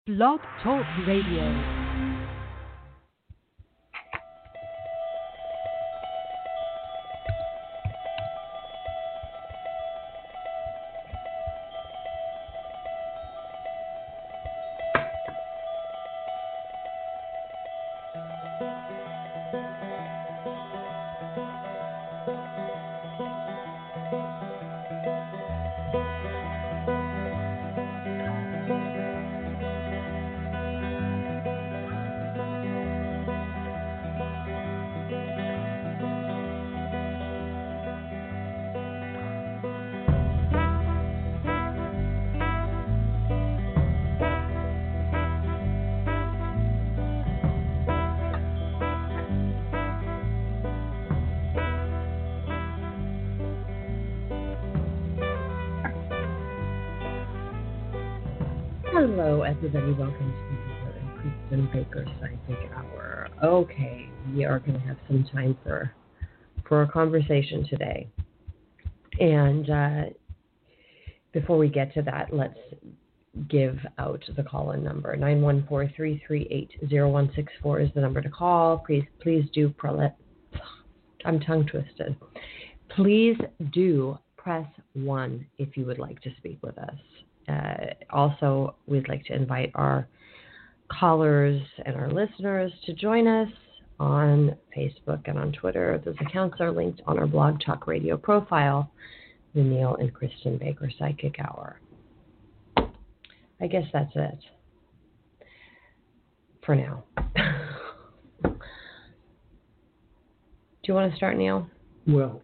Blog Talk Radio. Hello, everybody. Welcome to the Kristen Baker Psychic Hour. Okay, we are going to have some time for a conversation today. And before we get to that, let's give out the call-in number. 914-338-0164 is the number to call. Please do, I'm tongue-twisted. Please do press 1 if you would like to speak with us. Also, we'd like to invite our callers and our listeners to join us on Facebook and on Twitter. Those accounts are linked on our Blog Talk Radio profile, the Neil and Kristen Baker Psychic Hour. I guess that's it for now. Do you want to start, Neil? Well,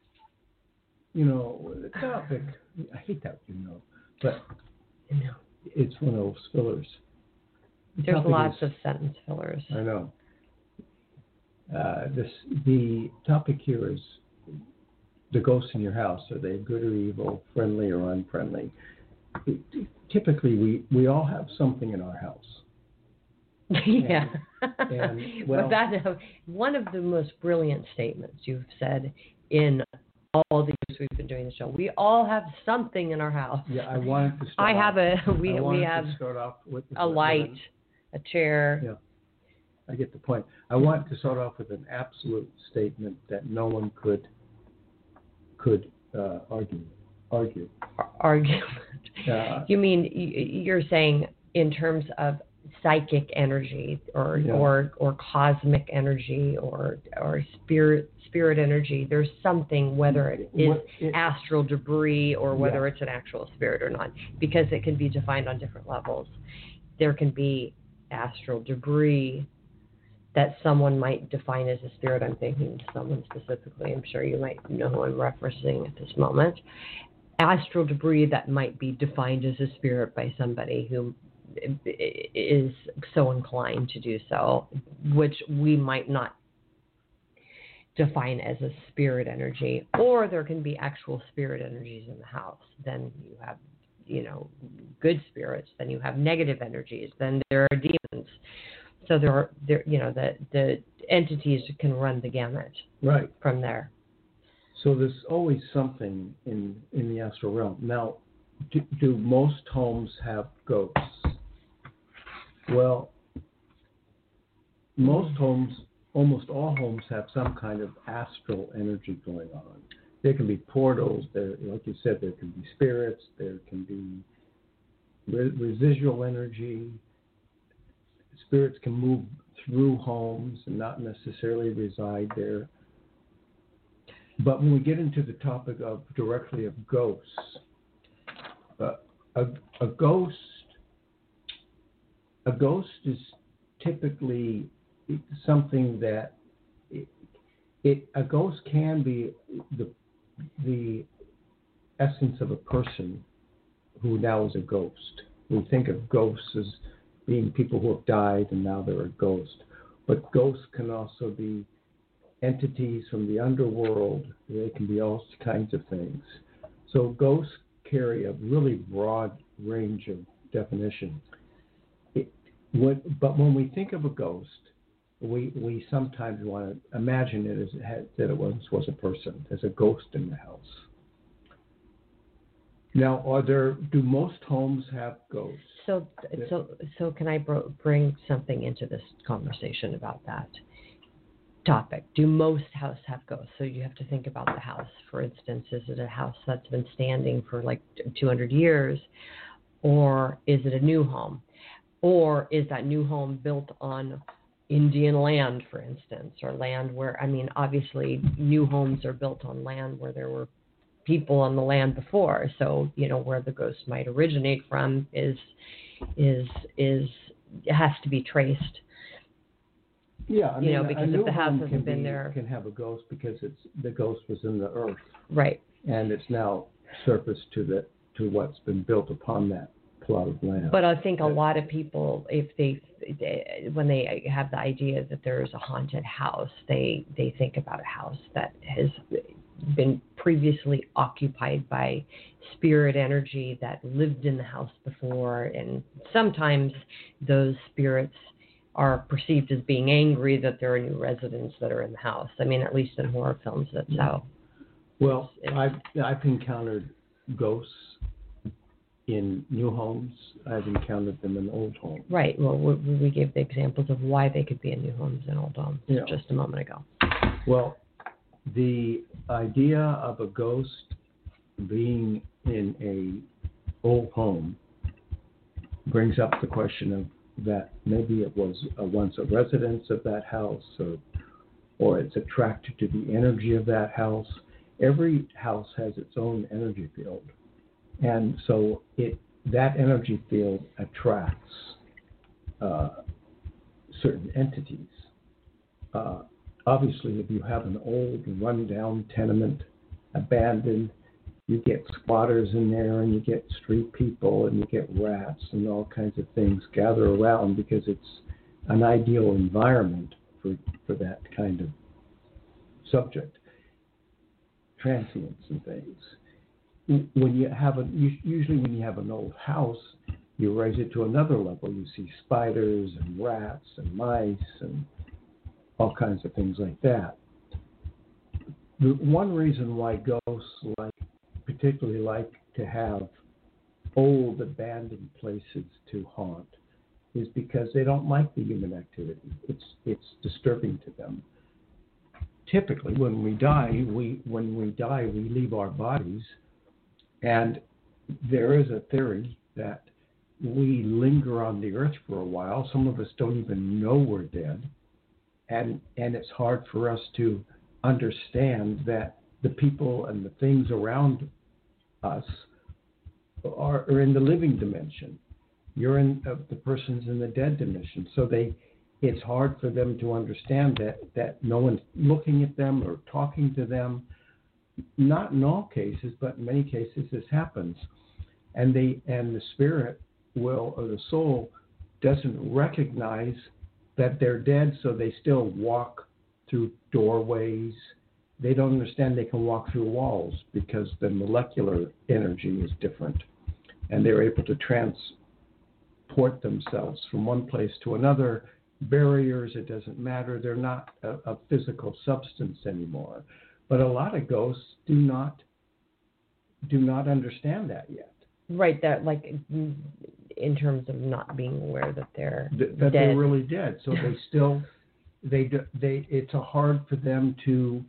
the topic, I hate that, but it's one of those fillers. There's lots of sentence fillers. I know. The topic here is the ghosts in your house. Are they good or evil, friendly or unfriendly? Typically, we all have something in our house. Yeah. And that's one of the most brilliant statements you've said in all the years we've been doing the show. We all have something in our house. Yeah, I wanted to start. We have to start off with a light, a chair. Yeah, I get the point. I want to start off with an absolute statement that no one could argue. Argument. You mean you're saying in terms of psychic energy or cosmic energy or spirit energy, there's something, whether it is astral debris or whether it's an actual spirit or not, because it can be defined on different levels. There can be astral debris that someone might define as a spirit. I'm thinking of someone specifically. I'm sure you might know who I'm referencing at this moment. Astral debris that might be defined as a spirit by somebody who is so inclined to do so, which we might not define as a spirit energy. Or there can be actual spirit energies in the house. Then you have, good spirits. Then you have negative energies. Then there are demons. So the entities can run the gamut right from there. So there's always something in the astral realm. Now, do most homes have ghosts? Well, most homes, almost all homes, have some kind of astral energy going on. There can be portals. There, like you said, there can be spirits. There can be residual energy. Spirits can move through homes and not necessarily reside there. But when we get into the topic of directly of ghosts, a ghost is typically something that a ghost can be the essence of a person who now is a ghost. We think of ghosts as being people who have died and now they're a ghost. But ghosts can also be entities from the underworld. They can be all kinds of things. So ghosts carry a really broad range of definition. But when we think of a ghost, we sometimes want to imagine it as that it once was a person, as a ghost in the house. Now, do most homes have ghosts? So can I bring something into this conversation about that topic? Do most houses have ghosts? So you have to think about the house. For instance, is it a house that's been standing for like 200 years, or is it a new home? Or is that new home built on Indian land, for instance, or land where, obviously new homes are built on land where there were people on the land before. So, where the ghosts might originate from it has to be traced. Yeah, because if the house hasn't been there, can have a ghost because the ghost was in the earth, right? And it's now surfaced to what's been built upon that plot of land. But I think a lot of people, when they have the idea that there is a haunted house, they think about a house that has been previously occupied by spirit energy that lived in the house before, and sometimes those spirits are perceived as being angry that there are new residents that are in the house. At least in horror films, that's how. Well, I've encountered ghosts in new homes. I've encountered them in old homes. Right. Well, we gave the examples of why they could be in new homes and old homes just a moment ago. Well, the idea of a ghost being in a old home brings up the question of that maybe it was once a residence of that house, or it's attracted to the energy of that house. Every house has its own energy field. And so that energy field attracts certain entities. Obviously, if you have an old, run-down tenement, abandoned, you get squatters in there, and you get street people, and you get rats, and all kinds of things gather around because it's an ideal environment for that kind of subject, transients and things. Usually when you have an old house, you raise it to another level. You see spiders and rats and mice and all kinds of things like that. The one reason why ghosts particularly like to have old abandoned places to haunt is because they don't like the human activity. It's disturbing to them. Typically, when we die, we leave our bodies. And there is a theory that we linger on the earth for a while. Some of us don't even know we're dead. And it's hard for us to understand that the people and the things around us are in the living dimension. The person's in the dead dimension. So it's hard for them to understand that no one's looking at them or talking to them. Not in all cases, but in many cases this happens. And the spirit or the soul doesn't recognize that they're dead, so they still walk through doorways. They don't understand they can walk through walls because the molecular energy is different. And they're able to transport themselves from one place to another. Barriers, it doesn't matter. They're not a physical substance anymore. But a lot of ghosts do not understand that yet. Right, that in terms of not being aware that they're dead. They're really dead. So it's hard for them to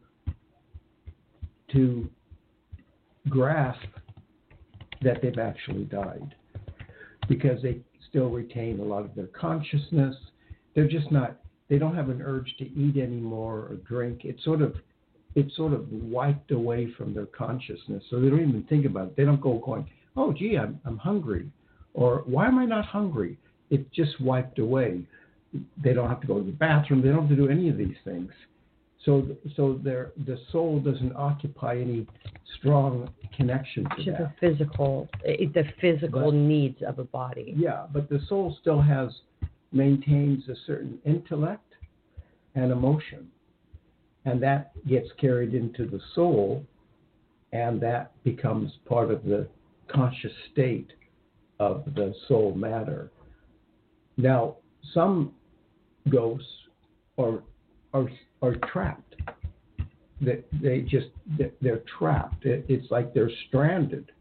grasp that they've actually died because they still retain a lot of their consciousness. They're just not. They don't have an urge to eat anymore or drink. It's sort of wiped away from their consciousness. So they don't even think about it. They don't go going, oh, gee, I'm hungry. Or why am I not hungry? It's just wiped away. They don't have to go to the bathroom. They don't have to do any of these things. So the soul doesn't occupy any strong connection to that. The physical needs of a body. Yeah, but the soul still maintains a certain intellect and emotion. And that gets carried into the soul, and that becomes part of the conscious state of the soul matter. Now, some ghosts are trapped. They're trapped. It's like they're stranded.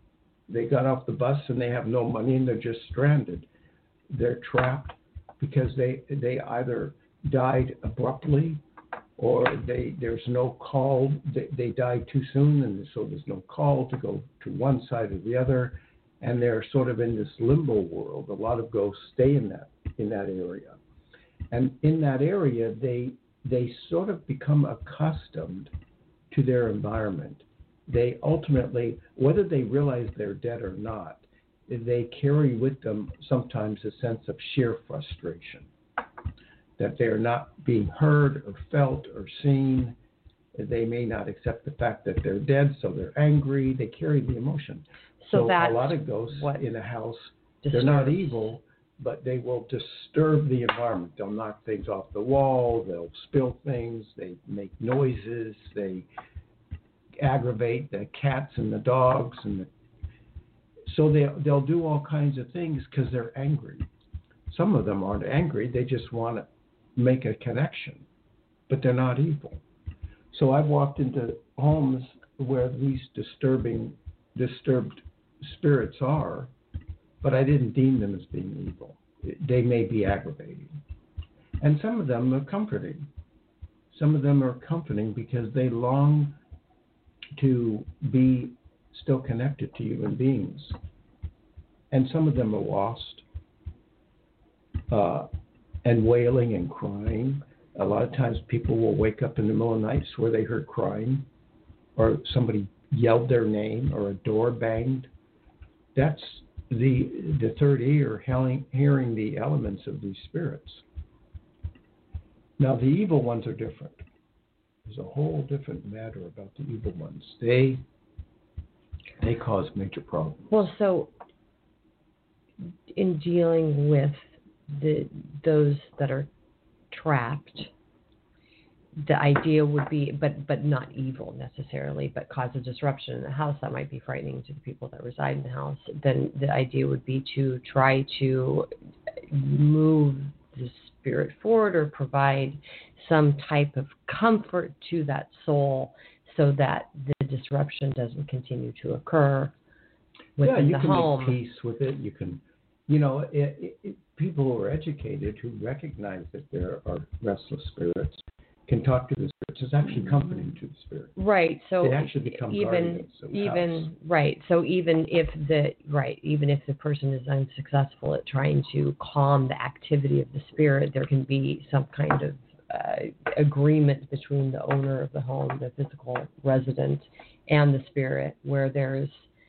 They got off the bus and they have no money and they're just stranded. They're trapped because they either died abruptly or there's no call. They died too soon, and so there's no call to go to one side or the other, and they're sort of in this limbo world. A lot of ghosts stay in that area, and in that area they sort of become accustomed to their environment. They ultimately, whether they realize they're dead or not, they carry with them sometimes a sense of sheer frustration, that they're not being heard or felt or seen. They may not accept the fact that they're dead, so they're angry. They carry the emotion. So a lot of ghosts in a house, they're not evil, but they will disturb the environment. They'll knock things off the wall. They'll spill things. They make noises. They aggravate the cats and the dogs. So they'll do all kinds of things because they're angry. Some of them aren't angry. They just want to make a connection, but they're not evil. So I've walked into homes where these disturbed spirits are, but I didn't deem them as being evil. They may be aggravating. And some of them are comforting. Some of them are comforting because they long to be still connected to human beings. And some of them are lost and wailing and crying. A lot of times people will wake up in the middle of the night where they heard crying, or somebody yelled their name, or a door banged. That's the third ear hearing the elements of these spirits. Now the evil ones are different. There's a whole different matter about the evil ones. They cause major problems. Well, so in dealing with those that are trapped, the idea would be, but not evil necessarily, but cause a disruption in the house that might be frightening to the people that reside in the house, then the idea would be to try to move the spirit forward or provide some type of comfort to that soul so that the disruption doesn't continue to occur within the home. You can make peace with it. You can, people who are educated who recognize that there are restless spirits can talk to the spirits. It's actually comforting to the spirit. Right. So they actually become guardians of the house. Right. So even if the person is unsuccessful at trying to calm the activity of the spirit, there can be some kind of agreement between the owner of the home, the physical resident, and the spirit, where there's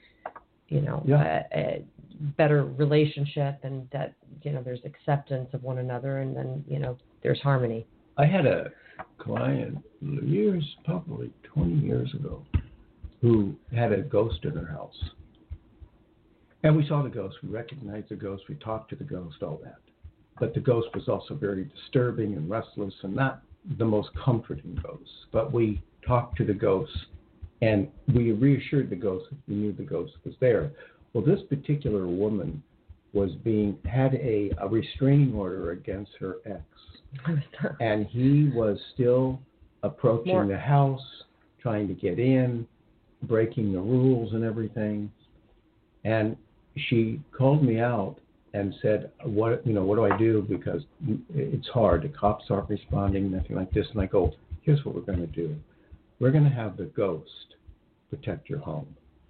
a better relationship, and that there's acceptance of one another, and then there's harmony. I had a client probably 20 years ago, who had a ghost in her house, and we saw the ghost, we recognized the ghost, we talked to the ghost, all that. But the ghost was also very disturbing and restless, and not the most comforting ghost. But we talked to the ghost, and we reassured the ghost that we knew the ghost was there. Well, this particular woman had a restraining order against her ex, and he was still approaching the house, trying to get in, breaking the rules and everything. And she called me out and said, what do I do? Because it's hard. The cops aren't responding, nothing like this. And I go, here's what we're going to do. We're going to have the ghost protect your home.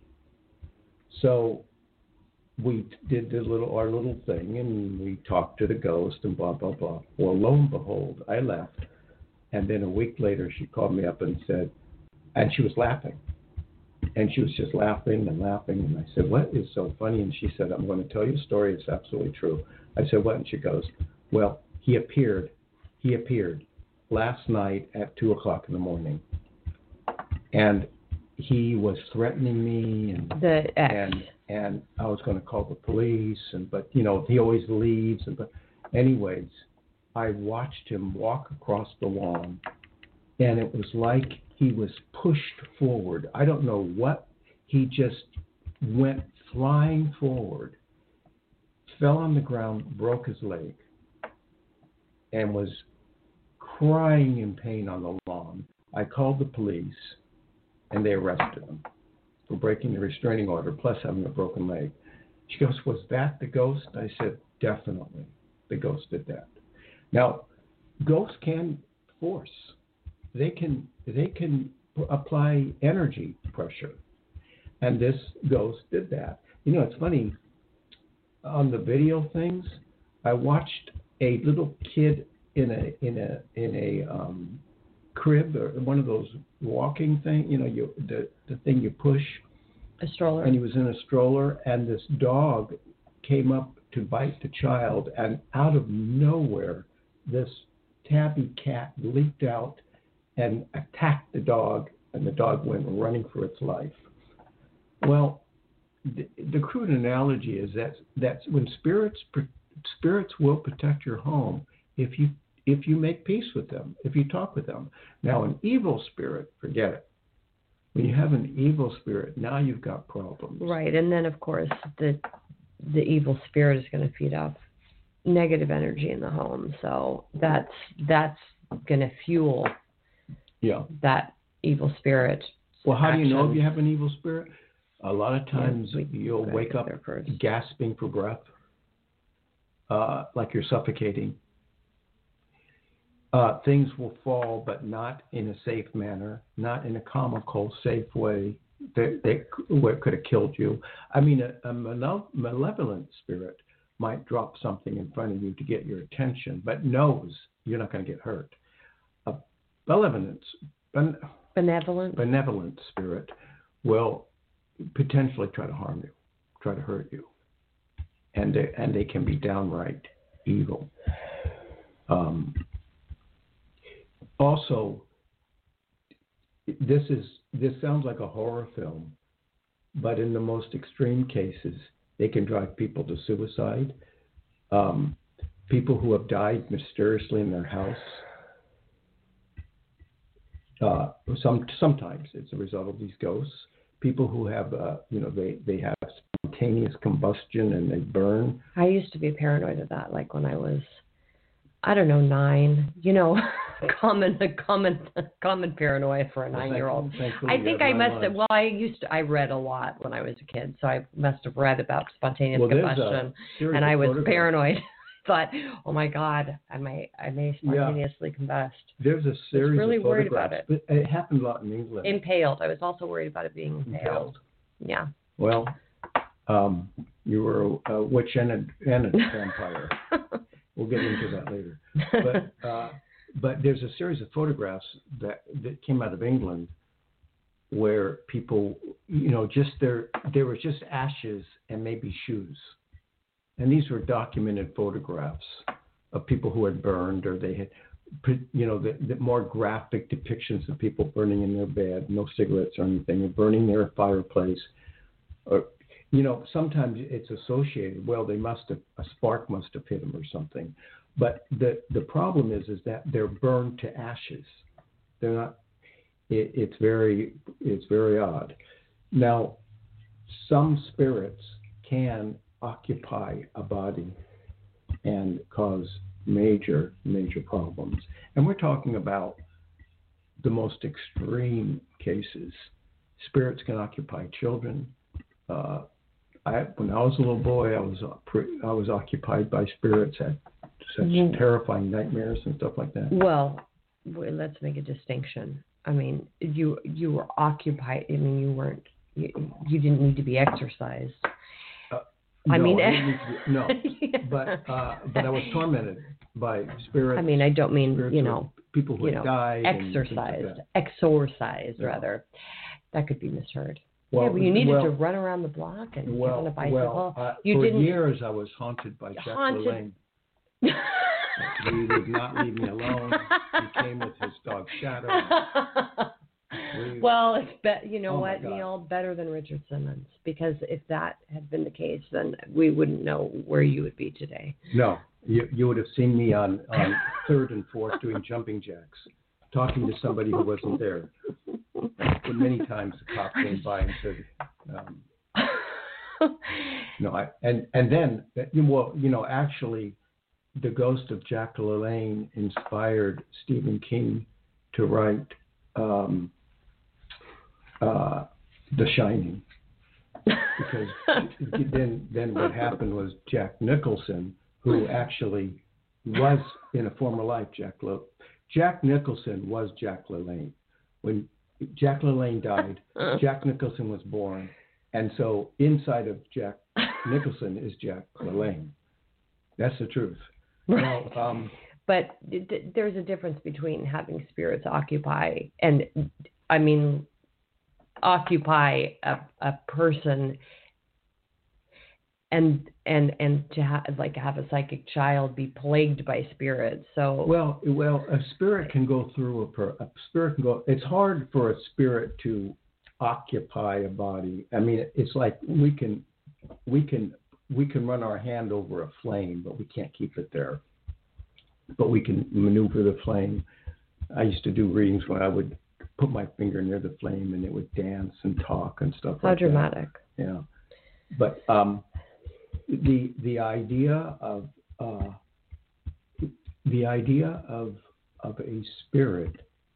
So we did our little thing, and we talked to the ghost and blah, blah, blah. Well, lo and behold, I left. And then a week later, she called me up and said, and she was laughing. And she was just laughing and laughing. And I said, what is so funny? And she said, I'm going to tell you a story. It's absolutely true. I said, what? And she goes, well, he appeared last night at 2 o'clock in the morning. And he was threatening me. And I was going to call the police. But he always leaves. But anyways, I watched him walk across the lawn. And it was like he was pushed forward. I don't know what. He just went flying forward, fell on the ground, broke his leg, and was crying in pain on the lawn. I called the police, and they arrested him. for breaking the restraining order, plus having a broken leg. She goes, was that the ghost? I said, definitely. The ghost did that. Now, ghosts can force. They can apply energy pressure. And this ghost did that. You know, it's funny. On the video things, I watched a little kid in a crib or one of those walking thing. You know, the thing you push. A stroller. And he was in a stroller, and this dog came up to bite the child, and out of nowhere, this tabby cat leaped out and attacked the dog, and the dog went running for its life. Well, the crude analogy is that when spirits will protect your home if you make peace with them, if you talk with them. Now, an evil spirit, forget it. When you have an evil spirit, now you've got problems. Right, and then of course the evil spirit is going to feed off negative energy in the home, so that's going to fuel that evil spirit. Well, how do you know if you have an evil spirit? A lot of times you'll wake up gasping for breath, like you're suffocating. Things will fall, but not in a safe manner, not in a comical, safe way where it could have killed you. I mean, a malevolent spirit might drop something in front of you to get your attention, but knows you're not going to get hurt. A benevolent spirit will potentially try to harm you, try to hurt you, and they can be downright evil. Also, this sounds like a horror film, but in the most extreme cases, they can drive people to suicide. People who have died mysteriously in their house. Sometimes it's a result of these ghosts. People who have, they have spontaneous combustion and they burn. I used to be paranoid of that, like when I was, 9. You know, common paranoia for a 9-year-old. I think I must have. Well, I read a lot when I was a kid, so I must have read about spontaneous combustion, and I was paranoid. Thought, oh my God, I may spontaneously combust. There's a series. I was really worried about it. But it happened a lot in England. Impaled. I was also worried about it being impaled. Yeah. Well, you were a witch and a vampire. We'll get into that later. But there's a series of photographs that came out of England where people, there was just ashes and maybe shoes. And these were documented photographs of people who had burned, or they had, the more graphic depictions of people burning in their bed, no cigarettes or anything, or burning their fireplace. Or, sometimes it's associated. Well, a spark must have hit them or something. But the problem is that they're burned to ashes. They're not. It's very odd. Now, some spirits can occupy a body and cause major problems. And we're talking about the most extreme cases. Spirits can occupy children. When I was a little boy, I was occupied by spirits, had such terrifying nightmares and stuff like that. Well, let's make a distinction. I mean, you were occupied. I mean, you weren't. You didn't need to be exorcised. No, but I was tormented by spirits. I mean, I don't mean people who died. Exorcised rather. That could be misheard. Well, you needed to run around the block and get on a bicycle. For years I was haunted by Jack LaLanne. He would not leave me alone. He came with his dog Shadow. Well, it's what, Neil, better than Richard Simmons, because if that had been the case, then we wouldn't know where you would be today. No, you would have seen me on 3rd and 4th doing jumping jacks, talking to somebody who wasn't there. But many times the cop came by and said, actually, the ghost of Jack LaLanne inspired Stephen King to write The Shining. Because then what happened was Jack Nicholson, who actually was in a former life Jack Nicholson was Jack LaLanne. When Jack LaLanne died, Jack Nicholson was born, and so inside of Jack Nicholson is Jack LaLanne. That's the truth. Right. Now, but there's a difference between having spirits occupy and, I mean, occupy a person and to have a psychic child be plagued by spirits. So well, a spirit can go through a spirit can go. It's hard for a spirit to occupy a body. I mean, it's like we can run our hand over a flame, but we can't keep it there. But we can maneuver the flame. I used to do readings when I would put my finger near the flame and it would dance and talk and stuff like that. How dramatic. Yeah. But the idea of a spirit,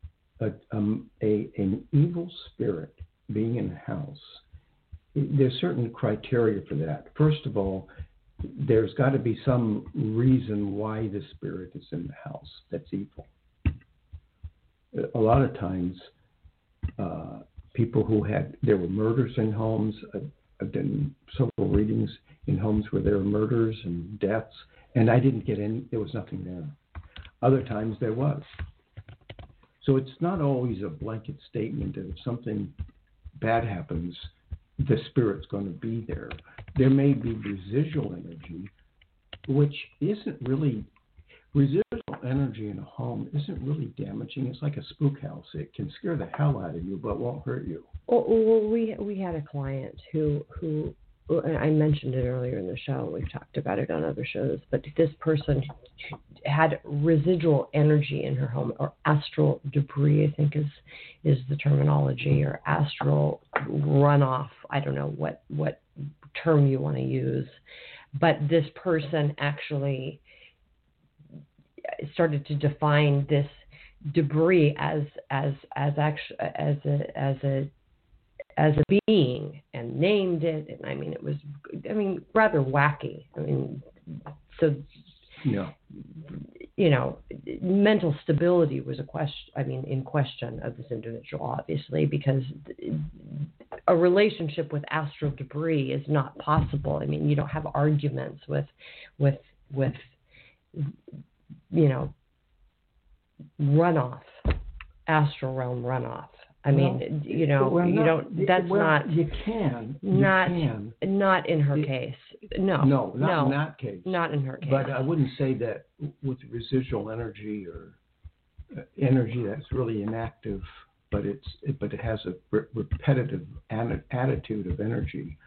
an evil spirit being in a house, there's certain criteria for that. First of all, there's got to be some reason why the spirit is in the house that's evil. A lot of times, people there were murders in homes. I've done several readings in homes where there were murders and deaths, and I didn't get any. There was nothing there. Other times there was. So it's not always a blanket statement that if something bad happens, the spirit's going to be there. There may be residual energy, which isn't really, residual energy in a home isn't really damaging. It's like a spook house. It can scare the hell out of you, but won't hurt you. Well, we had a client who I mentioned it earlier in the show. We've talked about it on other shows, but this person had residual energy in her home, or astral debris, I think is the terminology, or astral runoff. I don't know what term you want to use, but this person actually started to define this debris as a being, and named it. And I mean, it was rather wacky. I mean, so yeah. You know, mental stability was in question of this individual, obviously, because a relationship with astral debris is not possible. I mean, you don't have arguments with runoff, astral realm runoff. I mean, you can. Not in her case. No, not in that case. Not in her case. But I wouldn't say that with residual energy or energy that's really inactive, but it has a repetitive attitude of energy.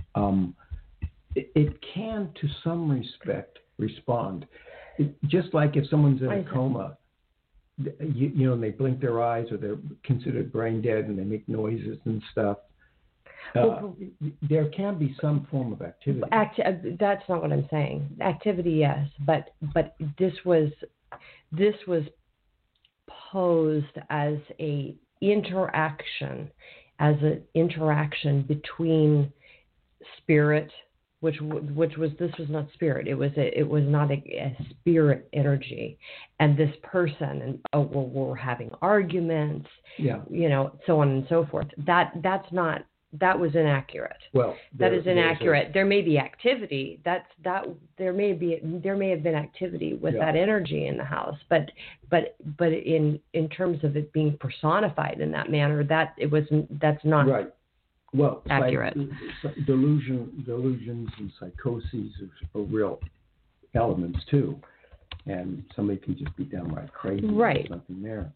It can, to some respect, respond. Just like if someone's in a coma. And they blink their eyes, or they're considered brain dead, and they make noises and stuff. There can be some form of activity. That's not what I'm saying. Activity, yes, but this was posed as an interaction between spirit. Which was not spirit. It was not a spirit energy, and this person, and we're having arguments, so on and so forth. That was inaccurate. Well, that is inaccurate. There may be activity. There may have been activity with that energy in the house, but in terms of it being personified in that manner, that's not right. Well, accurate. Delusions and psychoses are real elements too, and somebody can just be downright crazy. Right. There's nothing there.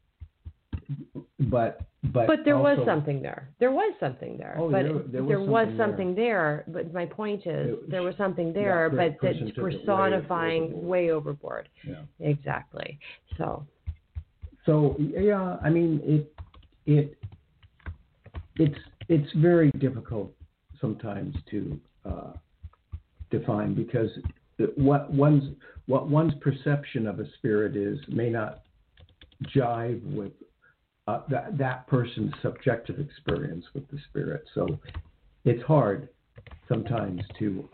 But there also, was something there. There was something there. Oh, but there was something there. But my point is, there was something there, but that's personifying way overboard. Yeah. Exactly. So yeah, I mean it's very difficult sometimes to define, because what one's perception of a spirit is may not jive with that person's subjective experience with the spirit. So it's hard sometimes to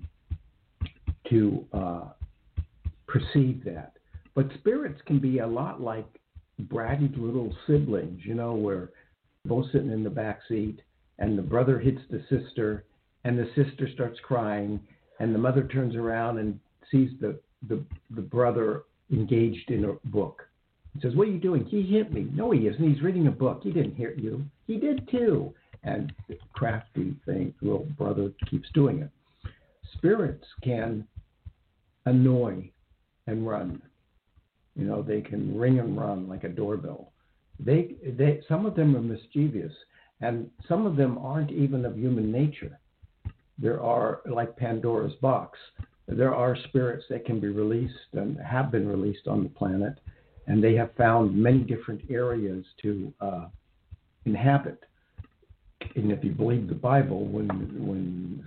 perceive that. But spirits can be a lot like bratty little siblings, where both sitting in the back seat, and the brother hits the sister, and the sister starts crying, and the mother turns around and sees the brother engaged in a book. He says, "What are you doing?" "He hit me." "No, he isn't. He's reading a book." "He didn't hit you." "He did too." And the crafty thing, little brother keeps doing it. Spirits can annoy and run. They can ring and run like a doorbell. Some of them are mischievous, and some of them aren't even of human nature. There are, like Pandora's box, there are spirits that can be released and have been released on the planet, and they have found many different areas to inhabit. And if you believe the Bible, when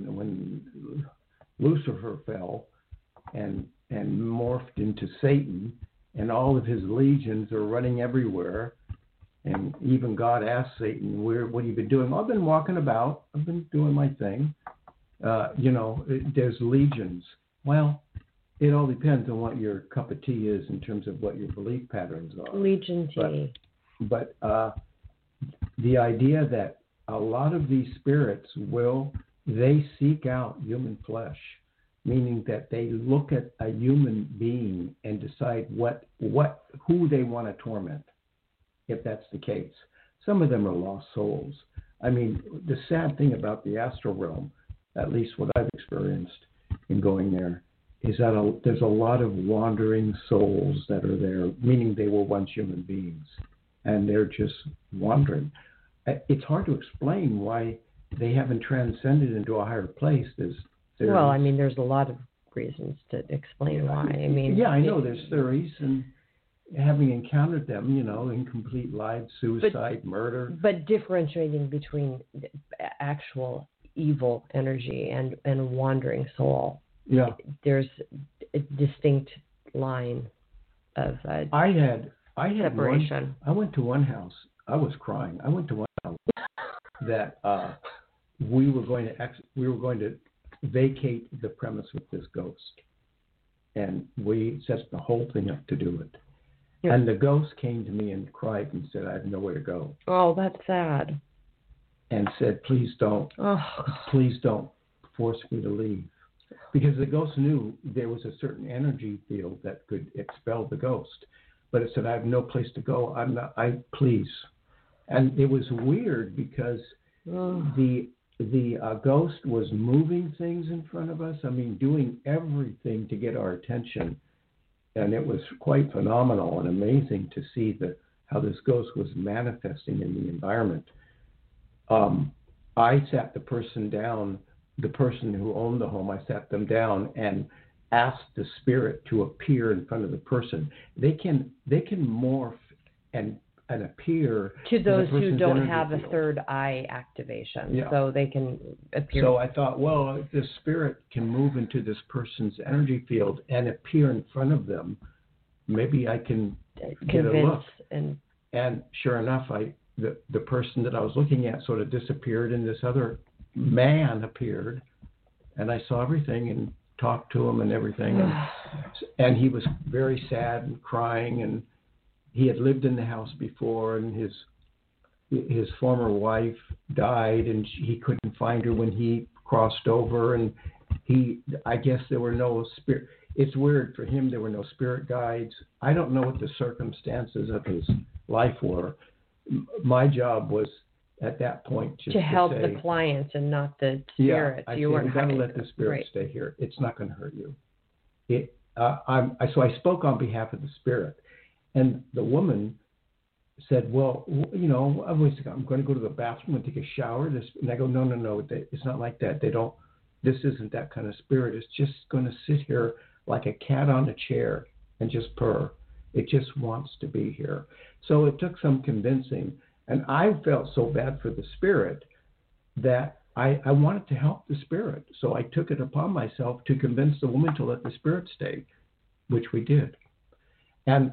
Lucifer fell and morphed into Satan, and all of his legions are running everywhere, and even God asked Satan, "What have you been doing?" "I've been walking about. I've been doing my thing." There's legions. Well, it all depends on what your cup of tea is in terms of what your belief patterns are. Legion tea. But the idea that a lot of these spirits they seek out human flesh, meaning that they look at a human being and decide who they want to torment, if that's the case. Some of them are lost souls. I mean, the sad thing about the astral realm, at least what I've experienced in going there, is that there's a lot of wandering souls that are there, meaning they were once human beings, and they're just wandering. It's hard to explain why they haven't transcended into a higher place. There's a lot of reasons to explain why. I know there's theories, and having encountered them, incomplete lives, suicide, murder. But differentiating between actual evil energy and wandering soul, there's a distinct line of I had separation. I went to one house. I was crying. I went to one house that we were going to vacate the premise with this ghost, and we set the whole thing up to do it. Yeah. And the ghost came to me and cried and said, "I have nowhere to go." Oh, that's sad. And said, "Please don't force me to leave," because the ghost knew there was a certain energy field that could expel the ghost. But it said, "I have no place to go. Please." And it was weird because the ghost was moving things in front of us. I mean, doing everything to get our attention. And it was quite phenomenal and amazing to see how this ghost was manifesting in the environment. I sat the person down, the person who owned the home, I sat them down and asked the spirit to appear in front of the person. They can morph and appear to those who don't have a third eye activation, so they can appear. So I thought, well, if the spirit can move into this person's energy field and appear in front of them, maybe I can get a look. And sure enough, the person that I was looking at sort of disappeared, and this other man appeared, and I saw everything and talked to him and everything, and he was very sad and crying, and he had lived in the house before, and his former wife died, and he couldn't find her when he crossed over, and I guess there were no spirit. It's weird for him. There were no spirit guides. I don't know what the circumstances of his life were. My job was at that point just to help the clients and not the spirit. Yeah, we've got to let the spirit stay here. It's not going to hurt you. So I spoke on behalf of the spirit. And the woman said, "Well, I'm going to go to the bathroom and take a shower." And I go, no, it's not like that. This isn't that kind of spirit. It's just going to sit here like a cat on a chair and just purr. It just wants to be here. So it took some convincing. And I felt so bad for the spirit that I wanted to help the spirit. So I took it upon myself to convince the woman to let the spirit stay, which we did. And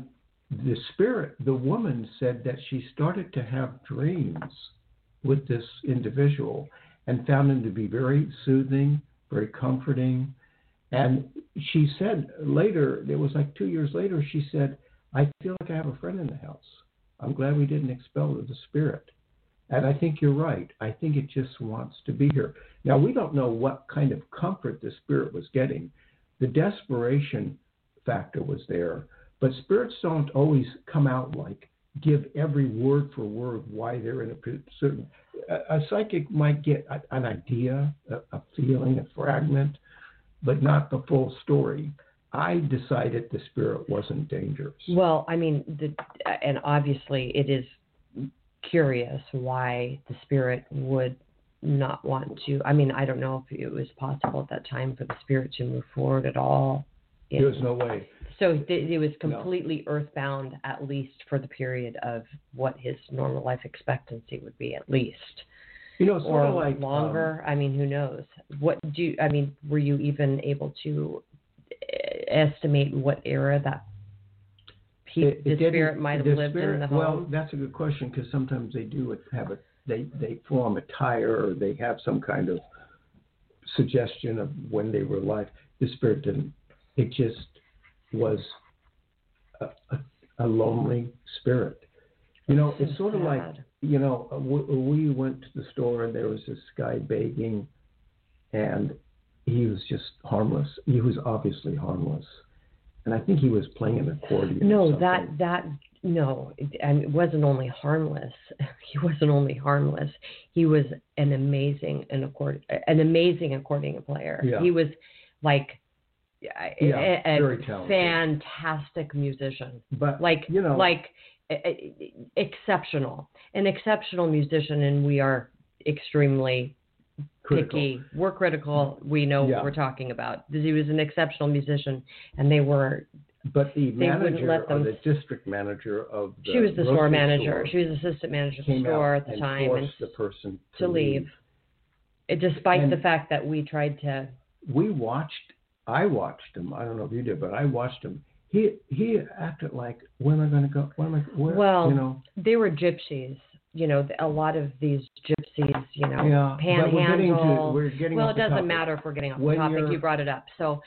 the spirit, the woman said that she started to have dreams with this individual and found him to be very soothing, very comforting. And she said later, it was like 2 years later, she said, I feel like I have a friend in the house. I'm glad we didn't expel the spirit. And I think you're right. I think it just wants to be here. Now, we don't know what kind of comfort the spirit was getting. The desperation factor was there. But spirits don't always come out like give every word for word why they're in a certain... A psychic might get an idea, a feeling, a fragment, but not the full story. I decided the spirit wasn't dangerous. Well, I mean, and obviously it is curious why the spirit would not want to. I mean, I don't know if it was possible at that time for the spirit to move forward at all. There was no way. So it was completely earthbound, at least for the period of what his normal life expectancy would be, at least. Sort or of like longer. I mean, who knows? Were you even able to estimate what era that the spirit might have lived in the home? Well, that's a good question, because sometimes they do have they form a tire, or they have some kind of suggestion of when they were alive. The spirit didn't. It just was a lonely spirit. It's sort of like, we went to the store and there was this guy begging, and he was just harmless. He was obviously harmless. And I think he was playing an accordion. No, it wasn't only harmless. He wasn't only harmless. He was an amazing accordion player. Yeah. He was like a very talented, fantastic musician. But exceptional, an exceptional musician, and we are extremely picky. We're critical. We know what we're talking about. He was an exceptional musician, and they were. But the manager, or the district manager of the... She was the store manager. She was assistant manager of the store at the time. And forced the person to leave. Despite the fact that we tried to... I watched him. I don't know if you did, but I watched him. He acted like, where am I going to go? They were gypsies. A lot of these gypsies, panhandle. We're getting it doesn't matter if we're getting off the topic. You brought it up. So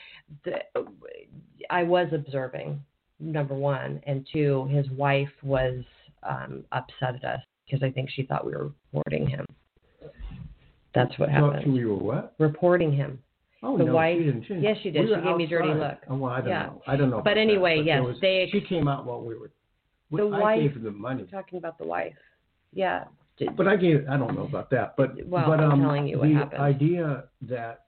I was observing, number one. And two, his wife was upset at us because I think she thought we were reporting him. That's what happened. So we were what? Reporting him. Oh, the wife, she didn't. Yes, she did. She gave me a dirty look. Oh, well, I don't know. But anyway, yes. She came out while we were... I gave her the money. Talking about the wife. Yeah. But I don't know about that. But I'm telling you what happened. The idea that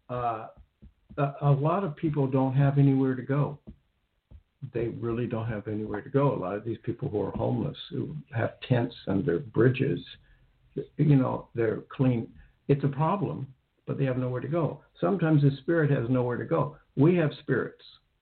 a lot of people don't have anywhere to go. They really don't have anywhere to go. A lot of these people who are homeless, who have tents under bridges, they're clean. It's a problem, but they have nowhere to go. Sometimes the spirit has nowhere to go. We have spirits.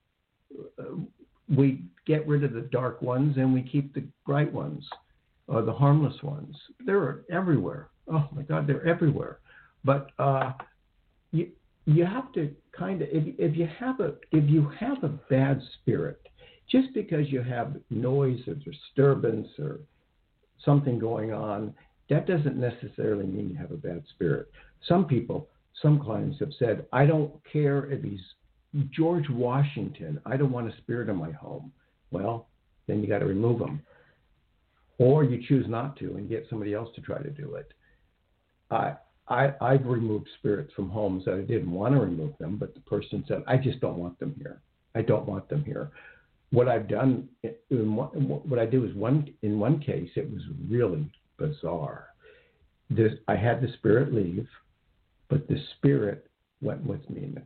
We get rid of the dark ones and we keep the bright ones, or the harmless ones. They're everywhere. Oh my God, they're everywhere. But you have to kind of, if you have a bad spirit, just because you have noise or disturbance or something going on, that doesn't necessarily mean you have a bad spirit. Some clients have said, I don't care if he's George Washington, I don't want a spirit in my home. Well, then you got to remove him. Or you choose not to and get somebody else to try to do it. I've removed spirits from homes that I didn't want to remove them, but the person said, I just don't want them here. I don't want them here. What I've done, what I do is in one case, it was really bizarre. I had the spirit leave, but the spirit went with me in the